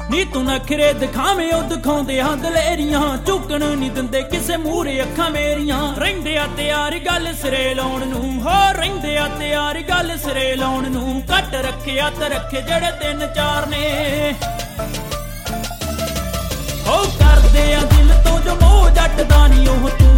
ਨੀ ਤੂੰ ਨਖਰੇ ਦਿਖਾਵੇਂ ਉਹ ਦਿਖਾਉਂਦੇ ਹਾਂ ਦਲੇਰੀਆਂ, ਝੁਕਣ ਨਹੀਂ ਦਿੰਦੇ ਕਿਸੇ ਮੂਹਰੇ ਅੱਖਾਂ ਮੇਰੀਆਂ। ਰਹਿੰਦੇ ਆ ਤਿਆਰ ਗੱਲ ਸਿਰੇ ਲਾਉਣ ਨੂੰ, ਹੋ ਰਹਿੰਦੇ ਆ ਤਿਆਰ ਗੱਲ ਸਿਰੇ ਲਾਉਣ ਨੂੰ। ਘੱਟ ਰੱਖਿਆ ਤੇ ਰੱਖੇ ਜਿਹੜੇ 3-4 ਨੇ, ਹੋ ਕਰਦੇ ਆ ਦਿਲ ਤੋਂ ਜੋ ਮੋਹ ਜੱਟ ਦਾ ਨੀ ਉਹ ਤੂੰ।